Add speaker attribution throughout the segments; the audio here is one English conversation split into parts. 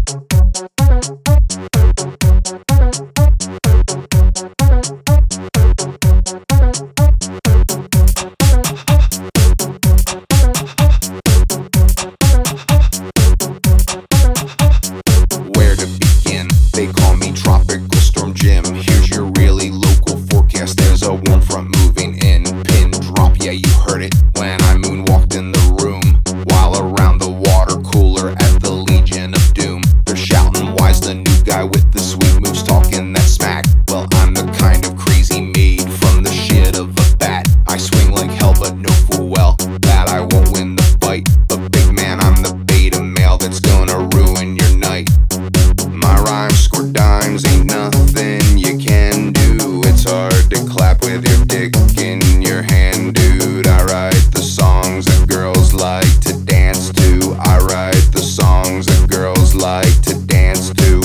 Speaker 1: Where to begin? They call me Tropical Storm Jim. Here's your really local forecast. There's a warm front moving in. Pin drop, yeah, you heard it when I moonwalked in the room. While around the water cooler at the Legion of Doom, they're shouting, "Why's the new guy with the sweet moves talking that smack?" Well, I'm the kind of crazy made from the shit of a bat. I swing like hell, but know full well that I won't win the fight. But big man, I'm the beta male that's gonna ruin your night. My rhymes score dimes, ain't nothing you can do. It's hard to clap with your dick in your hand, dude. I write the songs that girls like to dance to. I write the songs that girls like to dance to.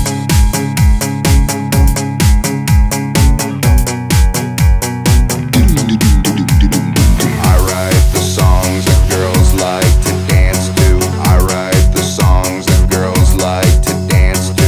Speaker 1: I write the songs that girls like to dance to. I write the songs that girls like to dance to.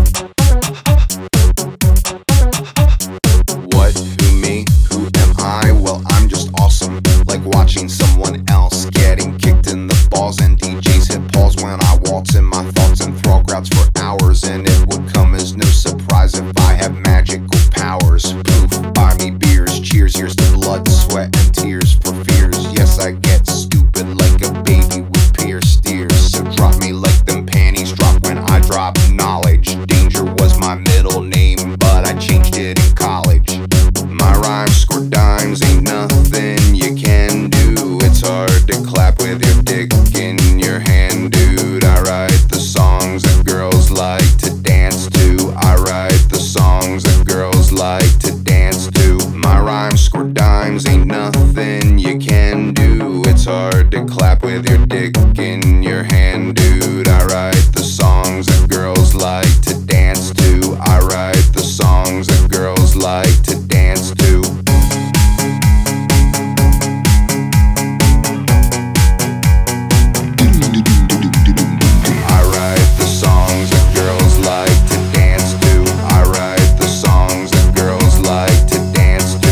Speaker 1: What? Who, me? Who am I? Well, I'm just awesome. Like watching someone else getting kicked in the balls, and DJs hit pause when I waltz in my thoughts and thrall crowds for hours. And it would come as no surprise if I have magical powers. Poof, buy me beers, cheers, here's to blood, sweat, and tears for fears. Yes, I get stupid like a baby with pierced ears. So drop me like them panties drop when I drop knowledge. Danger was my middle name, but I changed it in college. My rhymes score dimes, ain't nothing you can do. It's hard to clap with your dick in your hand, dude. I write the songs that girls like to dance to. I write the songs that girls like to dance to. My rhymes score dimes, ain't nothing you can do. It's hard to clap with your dick in your hand, dude. I write the songs that girls like to dance to. I write the songs that girls like to dance to. I write the songs that girls like to dance to. I write the songs that girls like to dance to.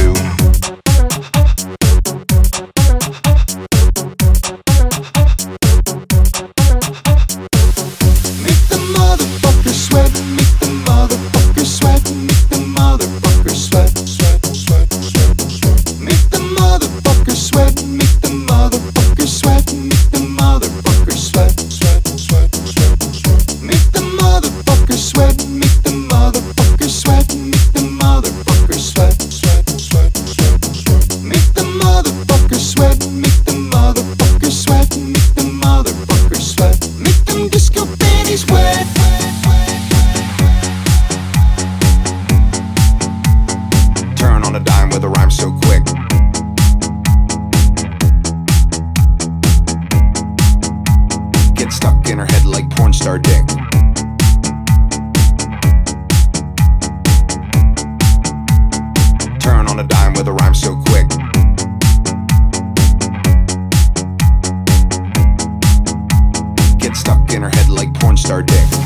Speaker 1: Make the motherfucker sweat, make the motherfucker sweat, make the motherfucker sweat, sweat, sweat, sweat, sweat. Make the motherfucker sweat, make the motherfucker sweat, make the motherfucker sweat, sweat, sweat, sweat, sweat. Make the motherfucker sweat, make the motherfucker sweat, make the motherfucker sweat, sweat, sweat, sweat, sweat. Make the motherfucker sweat, make the motherfucker sweat, make the motherfucker sweat. Make them disco panties wet. Turn on a dime with a rhyme so quick. Get stuck in her head like porn star dick. Turn on a dime with a rhyme so quick. Get stuck in her head like porn star dick.